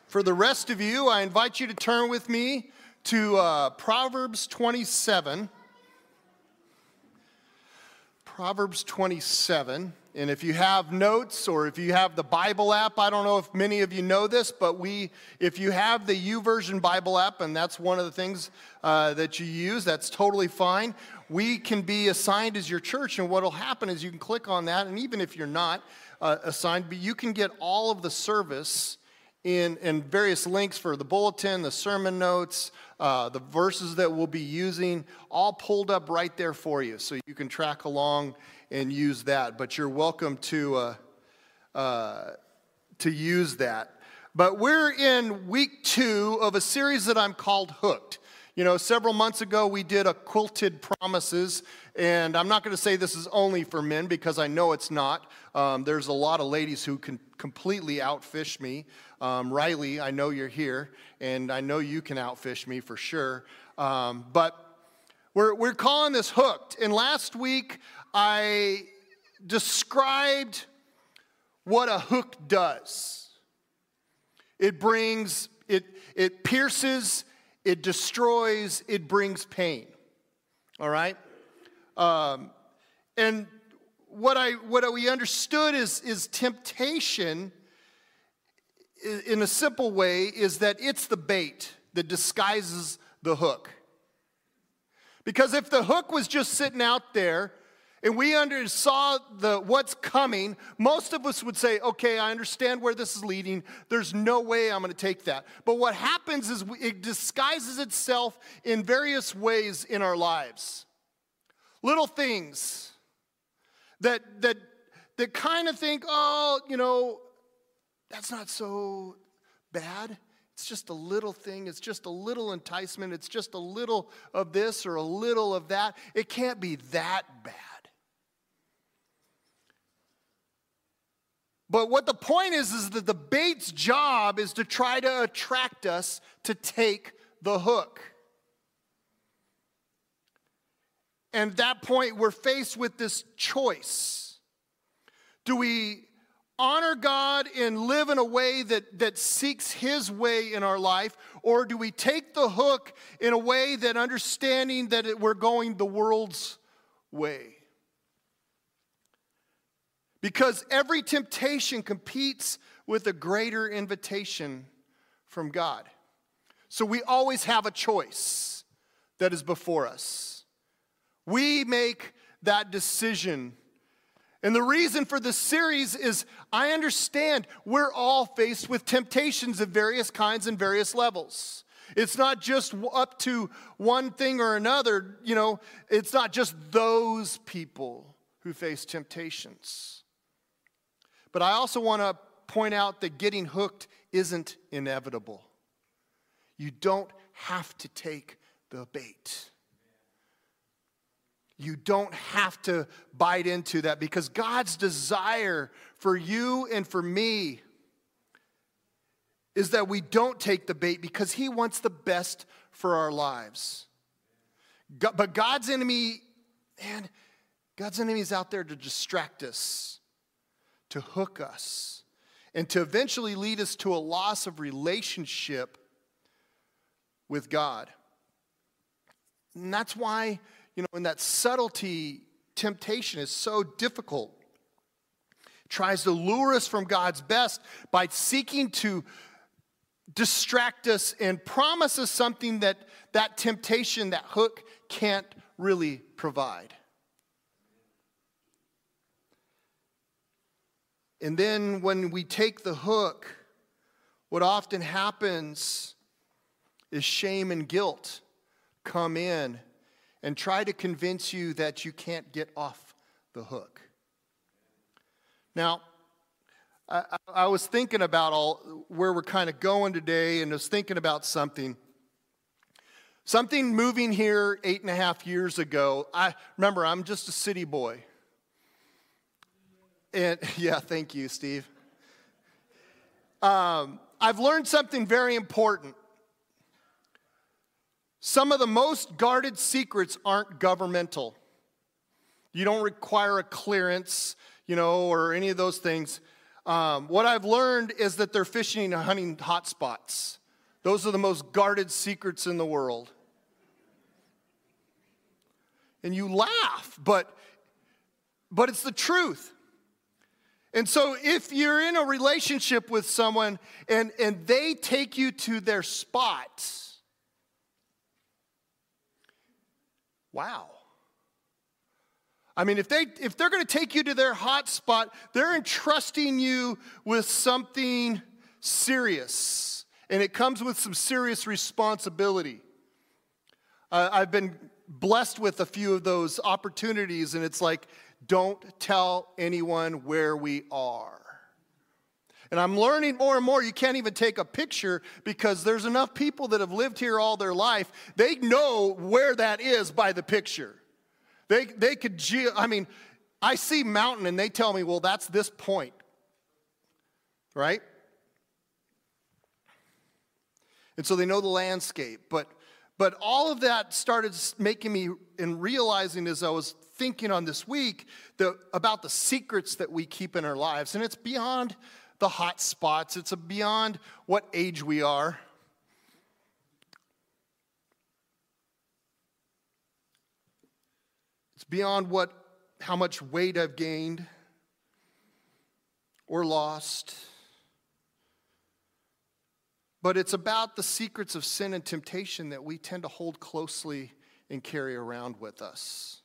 For the rest of you, I invite you to turn with me to Proverbs 27. Proverbs 27. And if you have notes or if you have the Bible app, I don't know if many of you know this, but if you have the YouVersion Bible app, and that's one of the things that you use, that's totally fine. We can be assigned as your church, and what will happen is you can click on that, and even if you're not assigned, but you can get all of the service in various links for the bulletin, the sermon notes, the verses that we'll be using, all pulled up right there for you, so you can track along and use that. But you're welcome to use that. But we're in week 2 of a series that I'm called Hooked. You know, several months ago we did a Quilted Promises, and I'm not going to say this is only for men because I know it's not. There's a lot of ladies who can completely outfish me. Riley, I know you're here, and I know you can outfish me for sure. But we're calling this Hooked. And last week I described what a hook does. It pierces, it destroys, it brings pain. All right? And what we understood is temptation, in a simple way, is that it's the bait that disguises the hook. Because if the hook was just sitting out there and we saw what's coming, most of us would say, okay, I understand where this is leading. There's no way I'm going to take that. But what happens is it disguises itself in various ways in our lives. Little things that kind of think, oh, you know, that's not so bad. It's just a little thing. It's just a little enticement. It's just a little of this or a little of that. It can't be that bad. But what the point is that the bait's job is to try to attract us to take the hook. And at that point, we're faced with this choice. Do we honor God and live in a way that seeks His way in our life? Or do we take the hook in a way that understanding that we're going the world's way? Because every temptation competes with a greater invitation from God. So we always have a choice that is before us. We make that decision. And the reason for this series is I understand we're all faced with temptations of various kinds and various levels. It's not just up to one thing or another, you know, it's not just those people who face temptations. But I also want to point out that getting hooked isn't inevitable. You don't have to take the bait. You don't have to bite into that, because God's desire for you and for me is that we don't take the bait, because He wants the best for our lives. But God's enemy is out there to distract us, to hook us, and to eventually lead us to a loss of relationship with God. And that's why, you know, in that subtlety, temptation is so difficult. It tries to lure us from God's best by seeking to distract us and promise us something that temptation, that hook, can't really provide. And then when we take the hook, what often happens is shame and guilt come in and try to convince you that you can't get off the hook. Now, I was thinking about where we're kind of going today, and was thinking about something moving here 8.5 years ago. I remember, I'm just a city boy. And yeah, thank you, Steve. I've learned something very important. Some of the most guarded secrets aren't governmental. You don't require a clearance, you know, or any of those things. What I've learned is that they're fishing and hunting hotspots. Those are the most guarded secrets in the world. And you laugh, but it's the truth. And so if you're in a relationship with someone and they take you to their spot, wow. I mean, if they're going to take you to their hot spot, they're entrusting you with something serious. And it comes with some serious responsibility. I've been blessed with a few of those opportunities, and it's like, don't tell anyone where we are. And I'm learning more and more, you can't even take a picture because there's enough people that have lived here all their life. They know where that is by the picture. They could, I see mountain and they tell me, well, that's this point. Right? And so they know the landscape. But all of that started making me and realizing as I was thinking on this week about the secrets that we keep in our lives. And it's beyond the hot spots. It's beyond what age we are. It's beyond how much weight I've gained or lost. But it's about the secrets of sin and temptation that we tend to hold closely and carry around with us.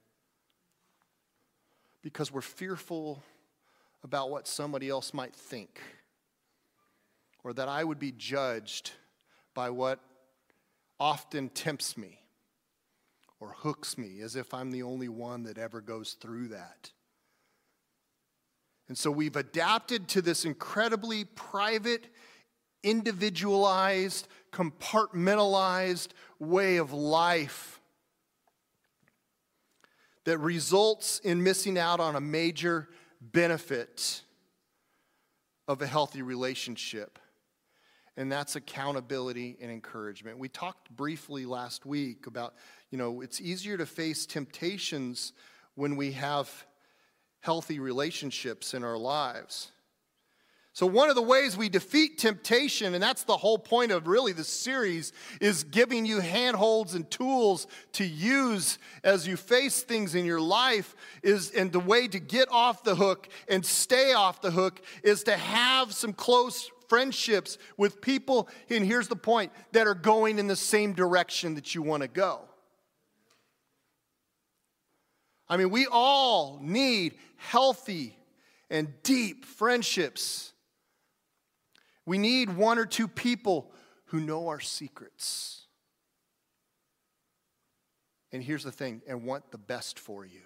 Because we're fearful about what somebody else might think. Or that I would be judged by what often tempts me. Or hooks me, as if I'm the only one that ever goes through that. And so we've adapted to this incredibly private, individualized, compartmentalized way of life that results in missing out on a major benefit of a healthy relationship. And that's accountability and encouragement. We talked briefly last week about, it's easier to face temptations when we have healthy relationships in our lives. So one of the ways we defeat temptation, and that's the whole point of really this series, is giving you handholds and tools to use as you face things in your life, and the way to get off the hook and stay off the hook is to have some close friendships with people, and here's the point, that are going in the same direction that you want to go. We all need healthy and deep friendships. We need one or two people who know our secrets. And here's the thing, and want the best for you.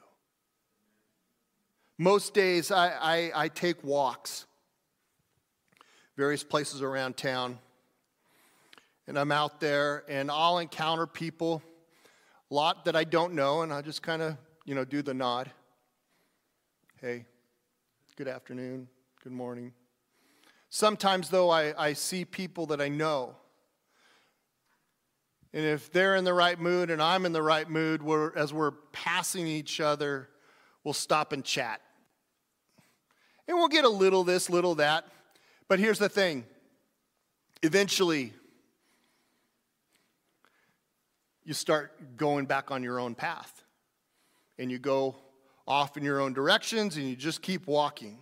Most days I take walks, various places around town, and I'm out there and I'll encounter people, a lot that I don't know, and I'll just kind of, do the nod. Hey, good afternoon, good morning. Sometimes, though, I see people that I know. And if they're in the right mood and I'm in the right mood, as we're passing each other, we'll stop and chat. And we'll get a little this, little that. But here's the thing. Eventually, you start going back on your own path. And you go off in your own directions and you just keep walking.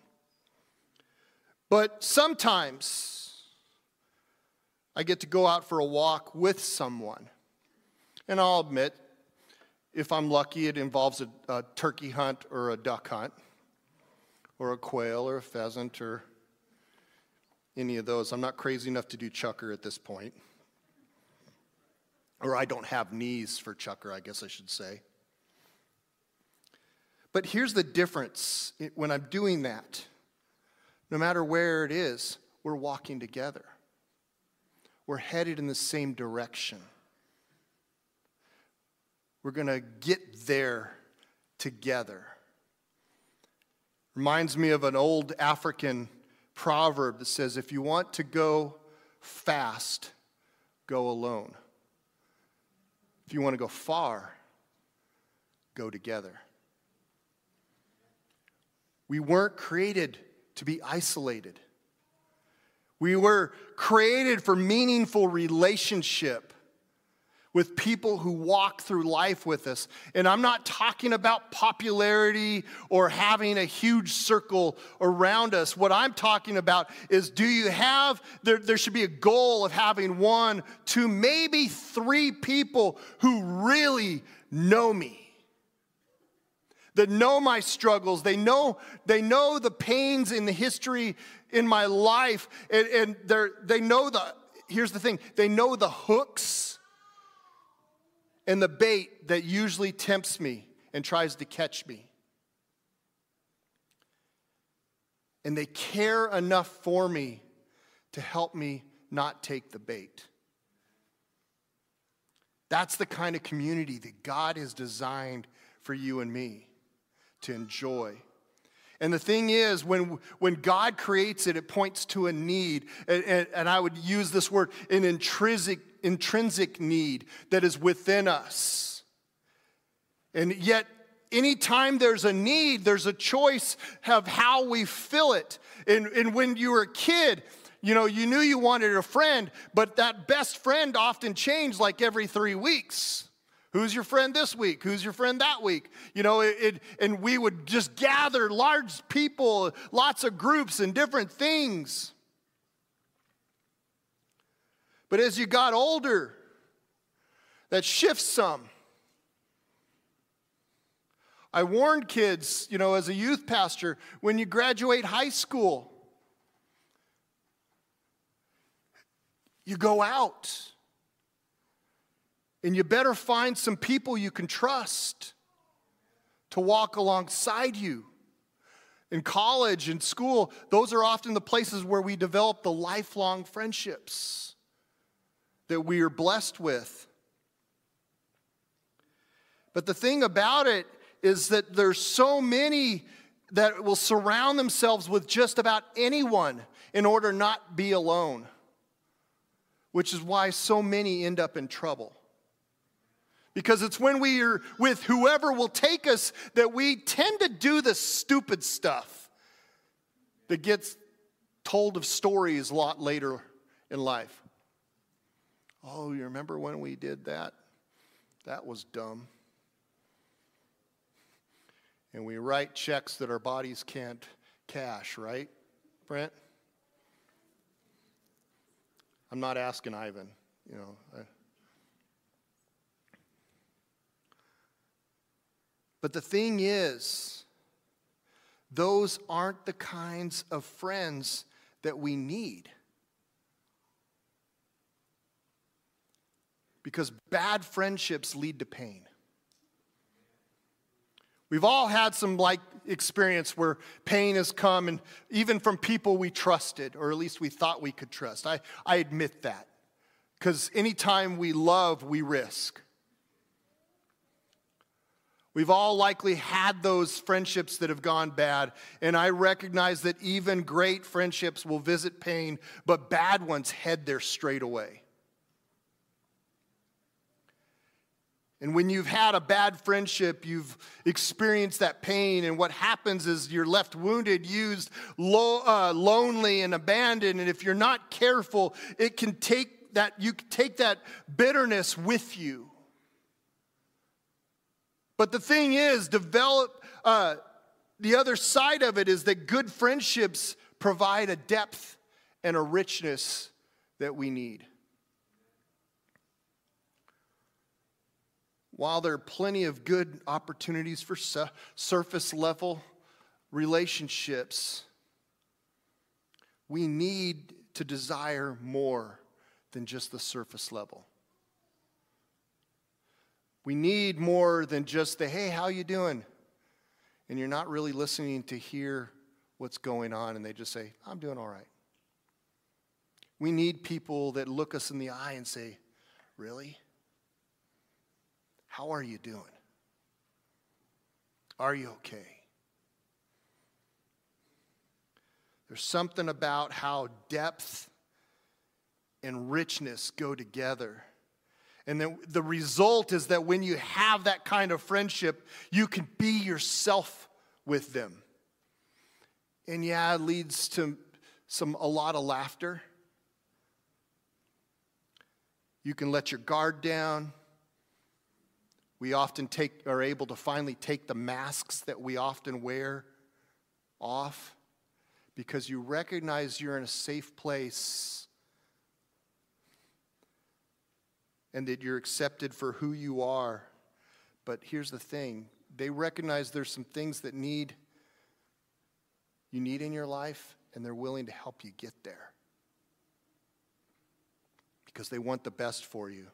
But sometimes I get to go out for a walk with someone. And I'll admit, if I'm lucky, it involves a turkey hunt or a duck hunt, or a quail or a pheasant or any of those. I'm not crazy enough to do chucker at this point. Or I don't have knees for chucker, I guess I should say. But here's the difference when I'm doing that. No matter where it is, we're walking together. We're headed in the same direction. We're going to get there together. Reminds me of an old African proverb that says, if you want to go fast, go alone. If you want to go far, go together. We weren't created to be isolated. We were created for meaningful relationship with people who walk through life with us. And I'm not talking about popularity or having a huge circle around us. What I'm talking about is, do you have, there should be a goal of having 1, 2, maybe 3 people who really know me. That know my struggles. They know the pains in the history in my life. And they know here's the thing, they know the hooks and the bait that usually tempts me and tries to catch me. And they care enough for me to help me not take the bait. That's the kind of community that God has designed for you and me to enjoy. And the thing is, when God creates it, it points to a need. And I would use this word, an intrinsic need that is within us. And yet, anytime there's a need, there's a choice of how we fill it. And when you were a kid, you knew you wanted a friend, but that best friend often changed like every 3 weeks. Who's your friend this week? Who's your friend that week? And we would just gather large people, lots of groups and different things. But as you got older, that shifts some. I warned kids, as a youth pastor, when you graduate high school, you go out. And you better find some people you can trust to walk alongside you. In college and school, those are often the places where we develop the lifelong friendships that we are blessed with. But the thing about it is that there's so many that will surround themselves with just about anyone in order not to be alone, which is why so many end up in trouble. Because it's when we are with whoever will take us that we tend to do the stupid stuff that gets told of stories a lot later in life. Oh, you remember when we did that? That was dumb. And we write checks that our bodies can't cash, right, Brent? I'm not asking Ivan, But the thing is, those aren't the kinds of friends that we need. Because bad friendships lead to pain. We've all had some experience where pain has come, and even from people we trusted, or at least we thought we could trust. I admit that. Because anytime we love, we risk. We've all likely had those friendships that have gone bad, and I recognize that even great friendships will visit pain, but bad ones head there straight away. And when you've had a bad friendship, you've experienced that pain, and what happens is you're left wounded, used, lonely, and abandoned, and if you're not careful, you can take that bitterness with you. But the thing is, the other side of it is that good friendships provide a depth and a richness that we need. While there are plenty of good opportunities for surface level relationships, we need to desire more than just the surface level. We need more than just the, hey, how you doing? And you're not really listening to hear what's going on, and they just say, I'm doing all right. We need people that look us in the eye and say, really? How are you doing? Are you okay? There's something about how depth and richness go together. And the result is that when you have that kind of friendship, you can be yourself with them. And yeah, it leads to a lot of laughter. You can let your guard down. We often are able to finally take the masks that we often wear off because you recognize you're in a safe place and that you're accepted for who you are. But here's the thing. They recognize there's some things that you need in your life, and they're willing to help you get there because they want the best for you.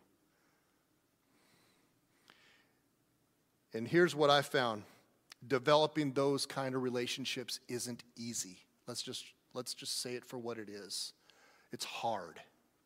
And here's what I found. Developing those kind of relationships isn't easy. Let's just say it for what it is. It's hard.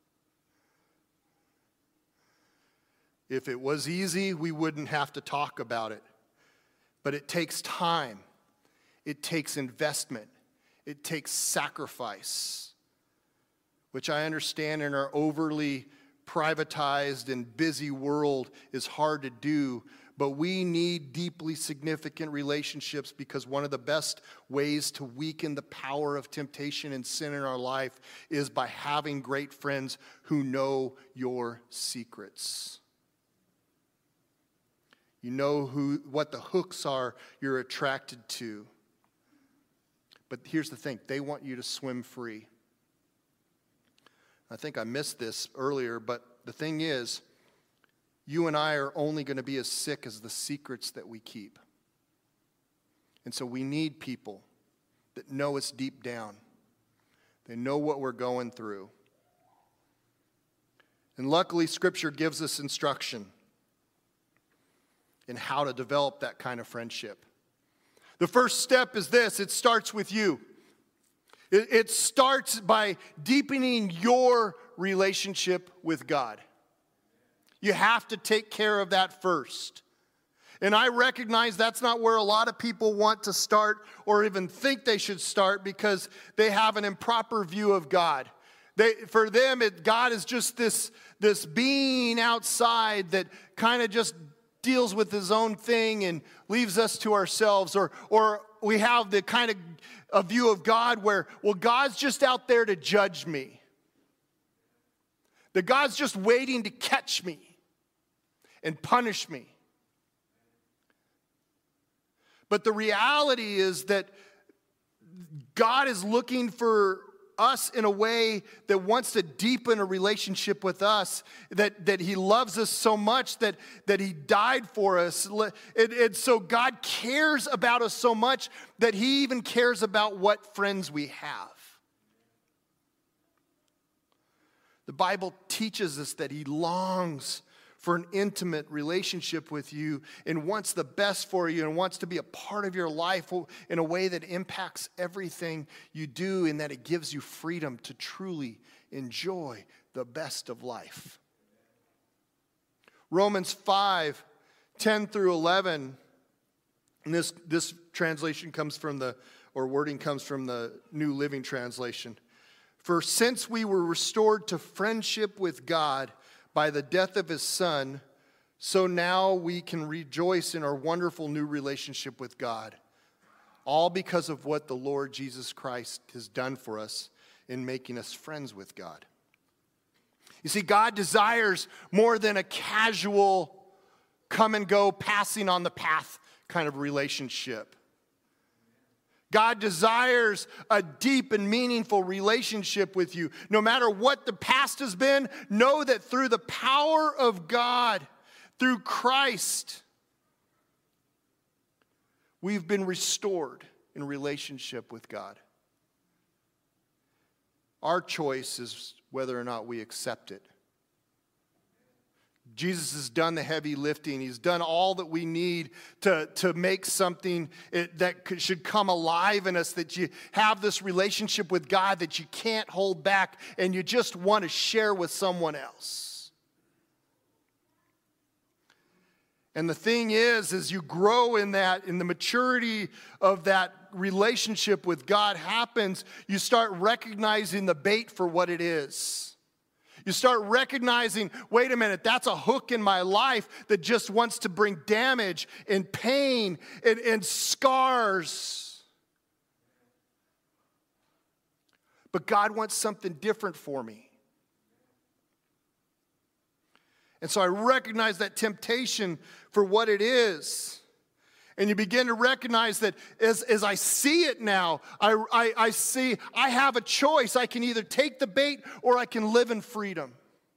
If it was easy, we wouldn't have to talk about it. But it takes time. It takes investment. It takes sacrifice, which I understand in our overly privatized and busy world is hard to do. But we need deeply significant relationships because one of the best ways to weaken the power of temptation and sin in our life is by having great friends who know your secrets. You know what the hooks are you're attracted to. But here's the thing, they want you to swim free. I think I missed this earlier, but the thing is, you and I are only going to be as sick as the secrets that we keep. And so we need people that know us deep down. They know what we're going through. And luckily, Scripture gives us instruction in how to develop that kind of friendship. The first step is this. It starts with you. It starts by deepening your relationship with God. You have to take care of that first. And I recognize that's not where a lot of people want to start or even think they should start because they have an improper view of God. For them, God is just this being outside that kind of just deals with his own thing and leaves us to ourselves. Or we have the kind of a view of God where, well, God's just out there to judge me. That God's just waiting to catch me and punish me. But the reality is that God is looking for us in a way that wants to deepen a relationship with us, that he loves us so much that he died for us. And so God cares about us so much that he even cares about what friends we have. The Bible teaches us that he longs for an intimate relationship with you and wants the best for you and wants to be a part of your life in a way that impacts everything you do and that it gives you freedom to truly enjoy the best of life. Romans 5:10 through 11, and this translation comes from wording comes from the New Living Translation. For since we were restored to friendship with God by the death of his Son, so now we can rejoice in our wonderful new relationship with God, all because of what the Lord Jesus Christ has done for us in making us friends with God. You see, God desires more than a casual come and go, passing on the path kind of relationship. God desires a deep and meaningful relationship with you. No matter what the past has been, know that through the power of God, through Christ, we've been restored in relationship with God. Our choice is whether or not we accept it. Jesus has done the heavy lifting. He's done all that we need to make something that should come alive in us, that you have this relationship with God that you can't hold back and you just want to share with someone else. And the thing is, as you grow in that, in the maturity of that relationship with God happens, you start recognizing the bait for what it is. You start recognizing, wait a minute, that's a hook in my life that just wants to bring damage and pain and scars. But God wants something different for me. And so I recognize that temptation for what it is. And you begin to recognize that as I see it now, I see I have a choice. I can either take the bait or I can live in freedom.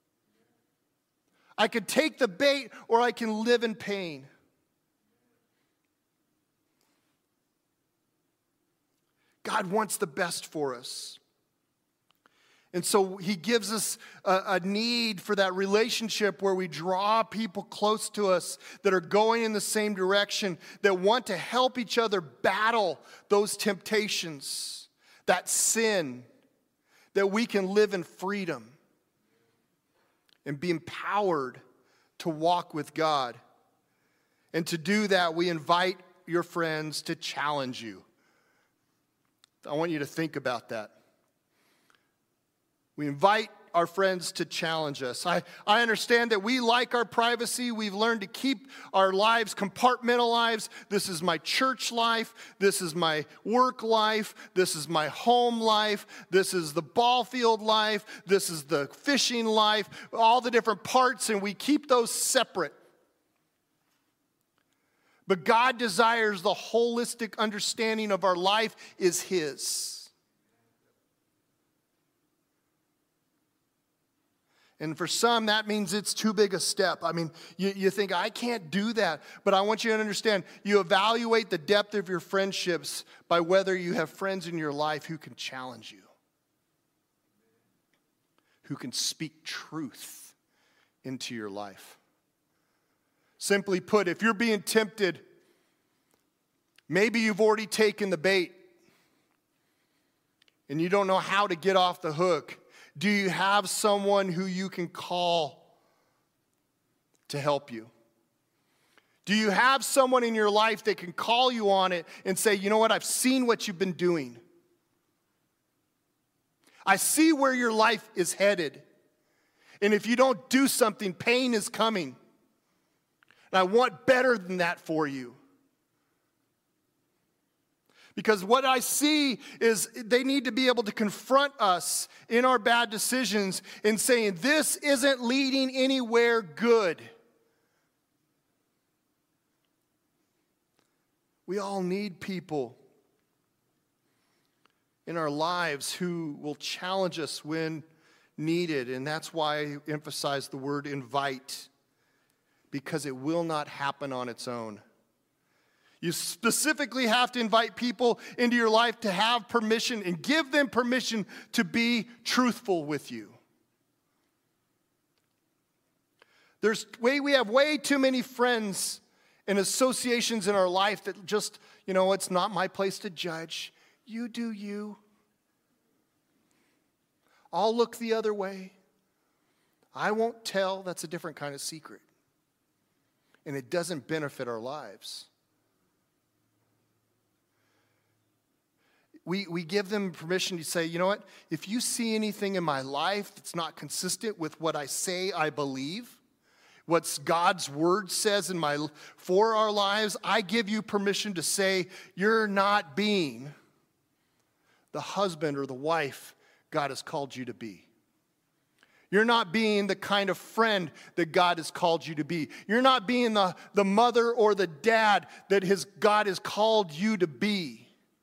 I could take the bait or I can live in pain. God wants the best for us. And so he gives us a need for that relationship where we draw people close to us that are going in the same direction, that want to help each other battle those temptations, that sin, that we can live in freedom and be empowered to walk with God. And to do that, we invite your friends to challenge you. I want you to think about that. We invite our friends to challenge us. I understand that we like our privacy. We've learned to keep our lives compartmentalized. This is my church life. This is my work life. This is my home life. This is the ball field life. This is the fishing life. All the different parts, and we keep those separate. But God desires the holistic understanding of our life is His. And for some, that means it's too big a step. I mean, you think, I can't do that. But I want you to understand, you evaluate the depth of your friendships by whether you have friends in your life who can challenge you, who can speak truth into your life. Simply put, if you're being tempted, maybe you've already taken the bait and you don't know how to get off the hook. Do you have someone who you can call to help you? Do you have someone in your life that can call you on it and say, you know what, I've seen what you've been doing. I see where your life is headed. And if you don't do something, pain is coming. And I want better than that for you. Because what I see is they need to be able to confront us in our bad decisions and saying, this isn't leading anywhere good. We all need people in our lives who will challenge us when needed. And that's why I emphasize the word invite, because it will not happen on its own. You specifically have to invite people into your life to have permission and give them permission to be truthful with you. We have way too many friends and associations in our life that just, it's not my place to judge. You do you. I'll look the other way. I won't tell. That's a different kind of secret. And it doesn't benefit our lives. We give them permission to say, you know what, if you see anything in my life that's not consistent with what I say I believe, what God's word says for our lives, I give you permission to say you're not being the husband or the wife God has called you to be. You're not being the kind of friend that God has called you to be. You're not being the mother or the dad that God has called you to be.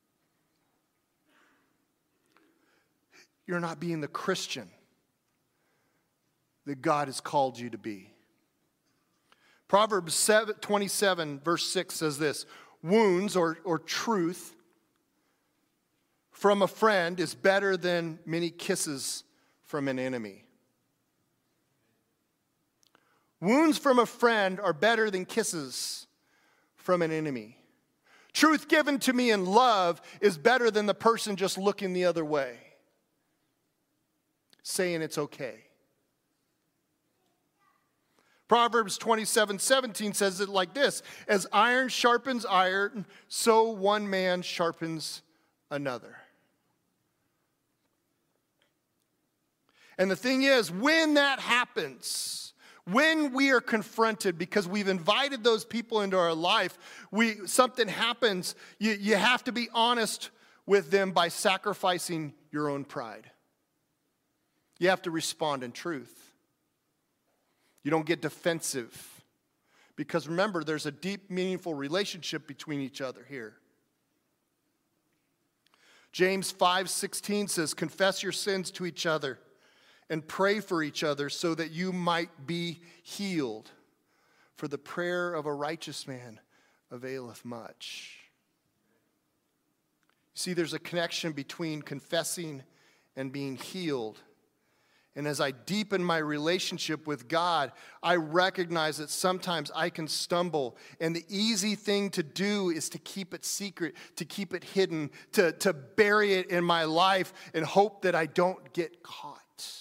You're not being the Christian that God has called you to be. Proverbs 27, verse 6 says this, wounds or truth from a friend is better than many kisses from an enemy. Wounds from a friend are better than kisses from an enemy. Truth given to me in love is better than the person just looking the other way, saying it's okay. Proverbs 27:17 says it like this, as iron sharpens iron, so one man sharpens another. And the thing is, when that happens, when we are confronted because we've invited those people into our life, something happens, you have to be honest with them by sacrificing your own pride. You have to respond in truth. You don't get defensive. Because remember, there's a deep, meaningful relationship between each other here. James 5:16 says, confess your sins to each other and pray for each other so that you might be healed. For the prayer of a righteous man availeth much. See, there's a connection between confessing and being healed. And as I deepen my relationship with God, I recognize that sometimes I can stumble. And the easy thing to do is to keep it secret, to keep it hidden, to bury it in my life and hope that I don't get caught.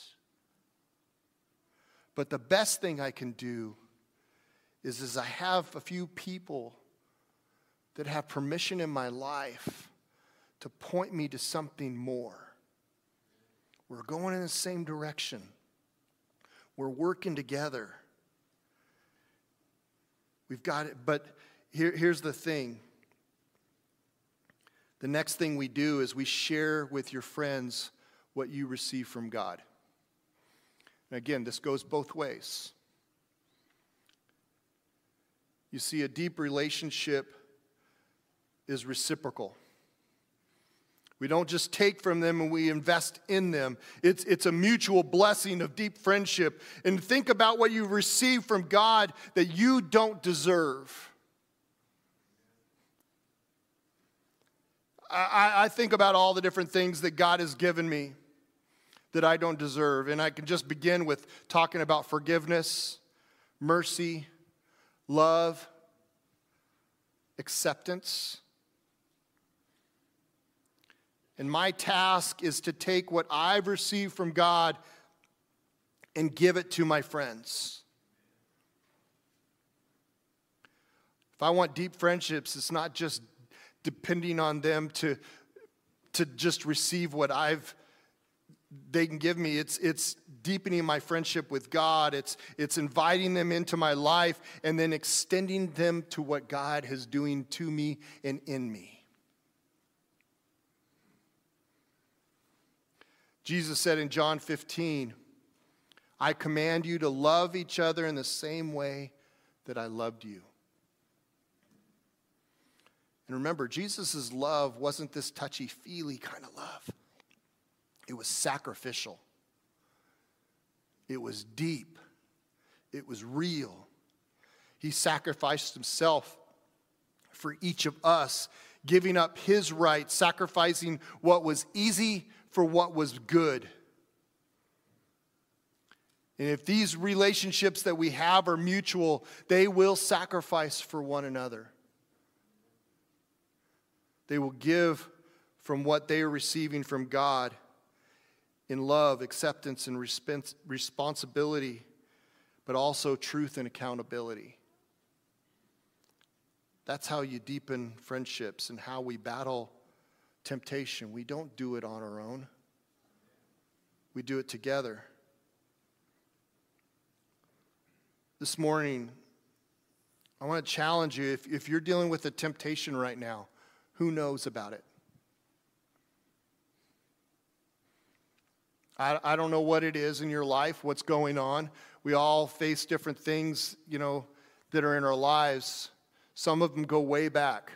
But the best thing I can do is I have a few people that have permission in my life to point me to something more. We're going in the same direction. We're working together. We've got it, but here's the thing. The next thing we do is we share with your friends what you receive from God. And again, this goes both ways. You see, a deep relationship is reciprocal. We don't just take from them and we invest in them. It's a mutual blessing of deep friendship. And think about what you receive from God that you don't deserve. I think about all the different things that God has given me that I don't deserve. And I can just begin with talking about forgiveness, mercy, love, acceptance. And my task is to take what I've received from God and give it to my friends. If I want deep friendships, it's not just depending on them to just receive what they can give me. It's deepening my friendship with God. It's inviting them into my life and then extending them to what God is doing to me and in me. Jesus said in John 15, I command you to love each other in the same way that I loved you. And remember, Jesus' love wasn't this touchy-feely kind of love. It was sacrificial. It was deep. It was real. He sacrificed himself for each of us, giving up his right, sacrificing what was easy for what was good. And if these relationships that we have are mutual, they will sacrifice for one another. They will give from what they are receiving from God in love, acceptance, and responsibility, but also truth and accountability. That's how you deepen friendships and how we battle temptation. We don't do it on our own. We do it together. This morning, I want to challenge you. If you're dealing with a temptation right now, who knows about it? I don't know what it is in your life, what's going on. We all face different things, that are in our lives. Some of them go way back.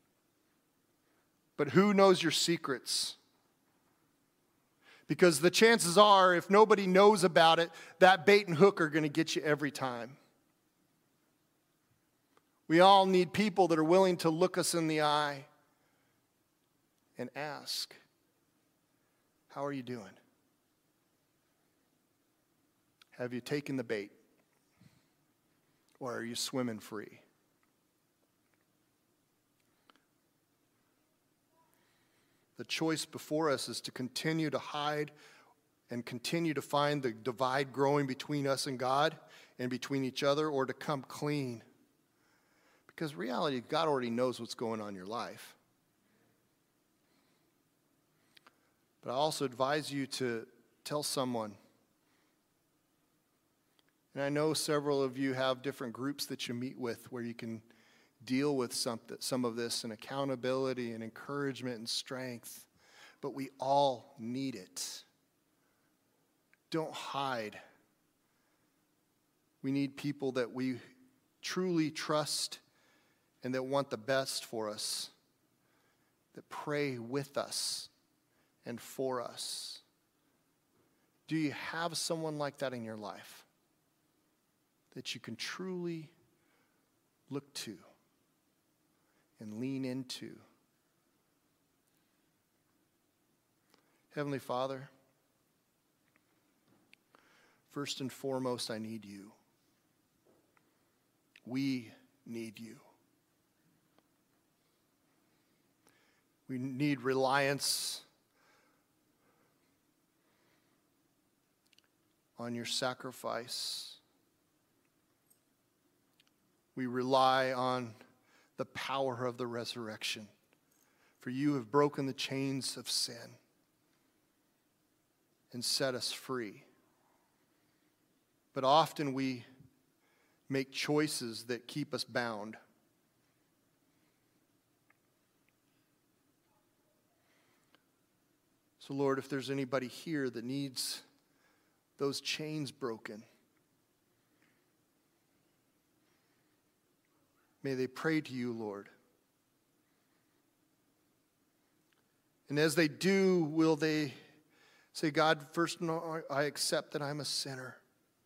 But who knows your secrets? Because the chances are, if nobody knows about it, that bait and hook are going to get you every time. We all need people that are willing to look us in the eye and ask, how are you doing? Have you taken the bait? Or are you swimming free? The choice before us is to continue to hide and continue to find the divide growing between us and God and between each other, or to come clean. Because reality, God already knows what's going on in your life. But I also advise you to tell someone. And I know several of you have different groups that you meet with where you can deal with some of this, and accountability and encouragement and strength, but we all need it. Don't hide. We need people that we truly trust and that want the best for us, that pray with us and for us. Do you have someone like that in your life that you can truly look to and lean into? Heavenly Father, first and foremost, I need you. We need you. We need reliance on your sacrifice. We rely on the power of the resurrection, for you have broken the chains of sin and set us free. But often we make choices that keep us bound. So Lord, if there's anybody here that needs those chains broken, may they pray to you, Lord. And as they do, will they say, God, first I accept that I'm a sinner.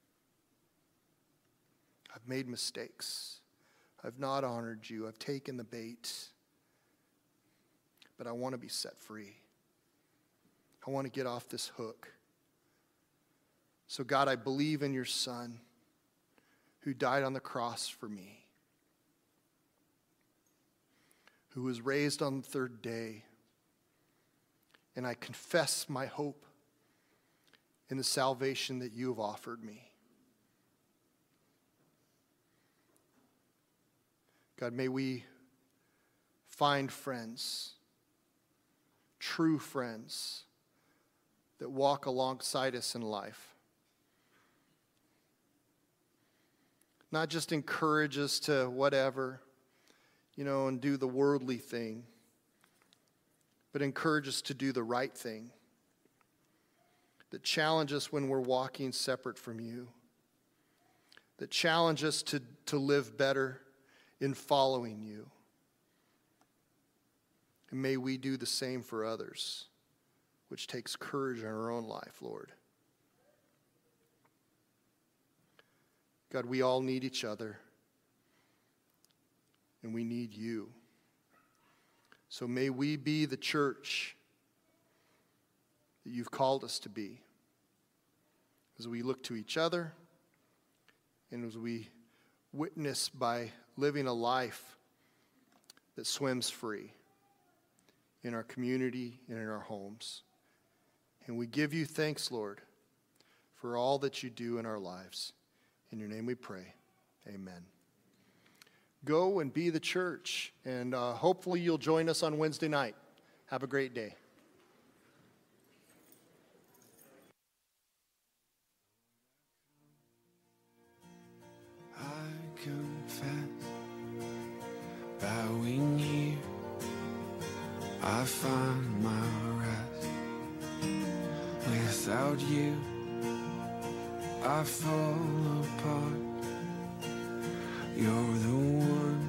I've made mistakes. I've not honored you. I've taken the bait. But I want to be set free. I want to get off this hook. So God, I believe in your Son who died on the cross for me, who was raised on the third day. And I confess my hope in the salvation that you have offered me. God, may we find friends, true friends, that walk alongside us in life. Not just encourage us to whatever, and do the worldly thing, but encourage us to do the right thing. That challenge us when we're walking separate from you. That challenge us to live better in following you. And may we do the same for others, which takes courage in our own life, Lord. God, we all need each other, and we need you. So may we be the church that you've called us to be, as we look to each other and as we witness by living a life that swims free in our community and in our homes. And we give you thanks, Lord, for all that you do in our lives. In your name we pray. Amen. Go and be the church, and hopefully you'll join us on Wednesday night. Have a great day. I confess, bowing here, I find my rest. Without you, I fall apart. You're the one